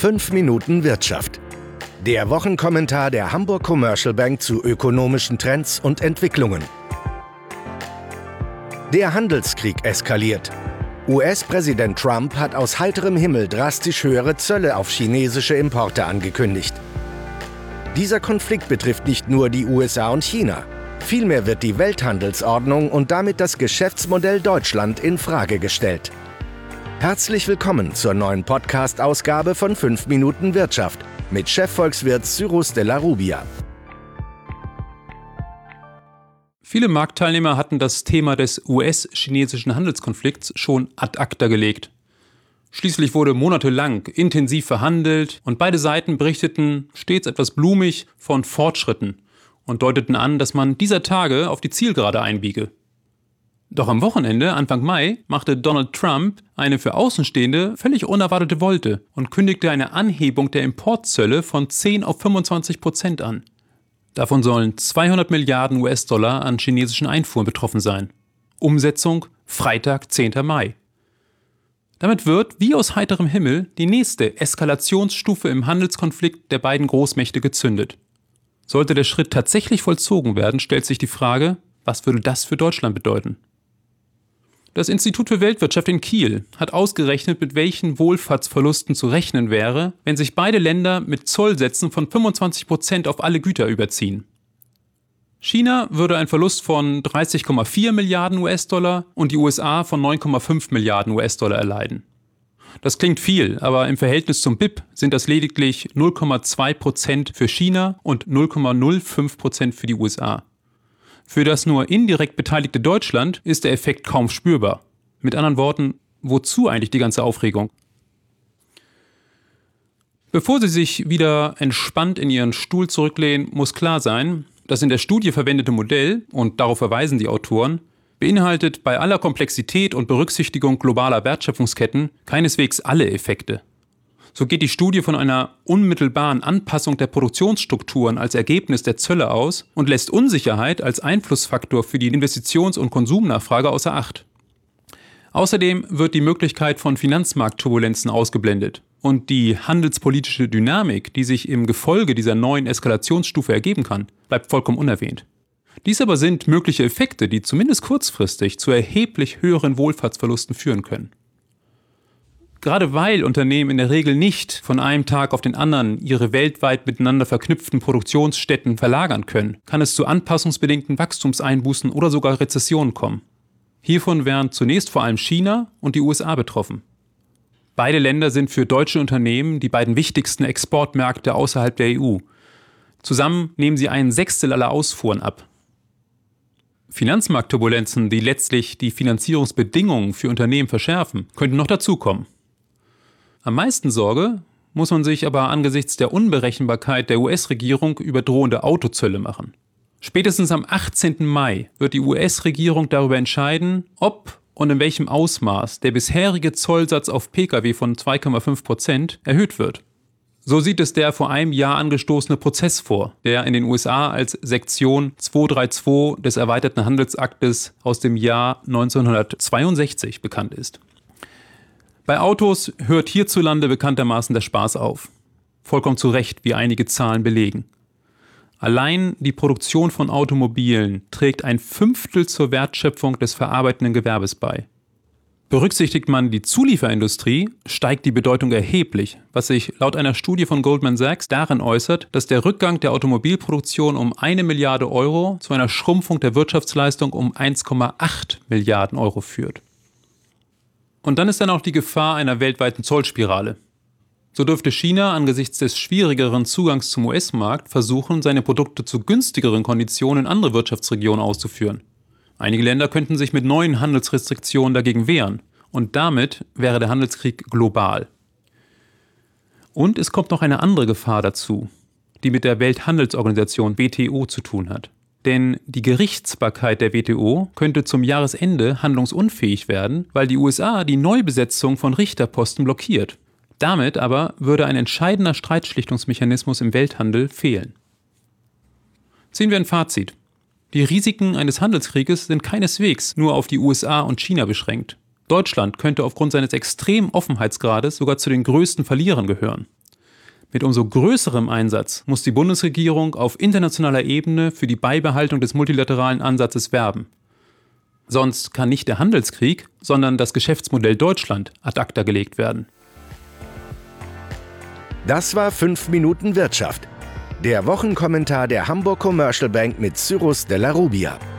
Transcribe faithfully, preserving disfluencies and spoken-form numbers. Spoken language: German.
fünf Minuten Wirtschaft. Der Wochenkommentar der Hamburg Commercial Bank zu ökonomischen Trends und Entwicklungen. Der Handelskrieg eskaliert. U S-Präsident Trump hat aus heiterem Himmel drastisch höhere Zölle auf chinesische Importe angekündigt. Dieser Konflikt betrifft nicht nur die U S A und China. Vielmehr wird die Welthandelsordnung und damit das Geschäftsmodell Deutschland in Frage gestellt. Herzlich willkommen zur neuen Podcast-Ausgabe von fünf Minuten Wirtschaft mit Chefvolkswirt Cyrus de la Rubia. Viele Marktteilnehmer hatten das Thema des U S-chinesischen Handelskonflikts schon ad acta gelegt. Schließlich wurde monatelang intensiv verhandelt und beide Seiten berichteten stets etwas blumig von Fortschritten und deuteten an, dass man dieser Tage auf die Zielgerade einbiege. Doch am Wochenende, Anfang Mai, machte Donald Trump eine für Außenstehende völlig unerwartete Wolte und kündigte eine Anhebung der Importzölle von zehn auf fünfundzwanzig Prozent an. Davon sollen zweihundert Milliarden U S-Dollar an chinesischen Einfuhren betroffen sein. Umsetzung Freitag, zehnten Mai. Damit wird, wie aus heiterem Himmel, die nächste Eskalationsstufe im Handelskonflikt der beiden Großmächte gezündet. Sollte der Schritt tatsächlich vollzogen werden, stellt sich die Frage, was würde das für Deutschland bedeuten? Das Institut für Weltwirtschaft in Kiel hat ausgerechnet, mit welchen Wohlfahrtsverlusten zu rechnen wäre, wenn sich beide Länder mit Zollsätzen von fünfundzwanzig Prozent auf alle Güter überziehen. China würde einen Verlust von dreißig Komma vier Milliarden U S-Dollar und die U S A von neun Komma fünf Milliarden U S-Dollar erleiden. Das klingt viel, aber im Verhältnis zum B I P sind das lediglich null Komma zwei Prozent für China und null Komma null fünf Prozent für die U S A. Für das nur indirekt beteiligte Deutschland ist der Effekt kaum spürbar. Mit anderen Worten, wozu eigentlich die ganze Aufregung? Bevor Sie sich wieder entspannt in Ihren Stuhl zurücklehnen, muss klar sein, das in der Studie verwendete Modell, und darauf verweisen die Autoren, beinhaltet bei aller Komplexität und Berücksichtigung globaler Wertschöpfungsketten keineswegs alle Effekte. So geht die Studie von einer unmittelbaren Anpassung der Produktionsstrukturen als Ergebnis der Zölle aus und lässt Unsicherheit als Einflussfaktor für die Investitions- und Konsumnachfrage außer Acht. Außerdem wird die Möglichkeit von Finanzmarktturbulenzen ausgeblendet und die handelspolitische Dynamik, die sich im Gefolge dieser neuen Eskalationsstufe ergeben kann, bleibt vollkommen unerwähnt. Dies aber sind mögliche Effekte, die zumindest kurzfristig zu erheblich höheren Wohlfahrtsverlusten führen können. Gerade weil Unternehmen in der Regel nicht von einem Tag auf den anderen ihre weltweit miteinander verknüpften Produktionsstätten verlagern können, kann es zu anpassungsbedingten Wachstumseinbußen oder sogar Rezessionen kommen. Hiervon wären zunächst vor allem China und die U S A betroffen. Beide Länder sind für deutsche Unternehmen die beiden wichtigsten Exportmärkte außerhalb der E U. Zusammen nehmen sie ein Sechstel aller Ausfuhren ab. Finanzmarktturbulenzen, die letztlich die Finanzierungsbedingungen für Unternehmen verschärfen, könnten noch dazukommen. Am meisten Sorge muss man sich aber angesichts der Unberechenbarkeit der U S-Regierung über drohende Autozölle machen. Spätestens am achtzehnten Mai wird die U S-Regierung darüber entscheiden, ob und in welchem Ausmaß der bisherige Zollsatz auf Pkw von zwei Komma fünf Prozent erhöht wird. So sieht es der vor einem Jahr angestoßene Prozess vor, der in den U S A als Sektion zweihundertzweiunddreißig des Erweiterten Handelsaktes aus dem Jahr neunzehnhundertzweiundsechzig bekannt ist. Bei Autos hört hierzulande bekanntermaßen der Spaß auf. Vollkommen zu Recht, wie einige Zahlen belegen. Allein die Produktion von Automobilen trägt ein Fünftel zur Wertschöpfung des verarbeitenden Gewerbes bei. Berücksichtigt man die Zulieferindustrie, steigt die Bedeutung erheblich, was sich laut einer Studie von Goldman Sachs darin äußert, dass der Rückgang der Automobilproduktion um eine Milliarde Euro zu einer Schrumpfung der Wirtschaftsleistung um eins Komma acht Milliarden Euro führt. Und dann ist dann auch die Gefahr einer weltweiten Zollspirale. So dürfte China angesichts des schwierigeren Zugangs zum U S-Markt versuchen, seine Produkte zu günstigeren Konditionen in andere Wirtschaftsregionen auszuführen. Einige Länder könnten sich mit neuen Handelsrestriktionen dagegen wehren und damit wäre der Handelskrieg global. Und es kommt noch eine andere Gefahr dazu, die mit der Welthandelsorganisation W T O zu tun hat. Denn die Gerichtsbarkeit der W T O könnte zum Jahresende handlungsunfähig werden, weil die U S A die Neubesetzung von Richterposten blockiert. Damit aber würde ein entscheidender Streitschlichtungsmechanismus im Welthandel fehlen. Ziehen wir ein Fazit. Die Risiken eines Handelskrieges sind keineswegs nur auf die U S A und China beschränkt. Deutschland könnte aufgrund seines extremen Offenheitsgrades sogar zu den größten Verlierern gehören. Mit umso größerem Einsatz muss die Bundesregierung auf internationaler Ebene für die Beibehaltung des multilateralen Ansatzes werben. Sonst kann nicht der Handelskrieg, sondern das Geschäftsmodell Deutschland ad acta gelegt werden. Das war fünf Minuten Wirtschaft. Der Wochenkommentar der Hamburg Commercial Bank mit Cyrus de la Rubia.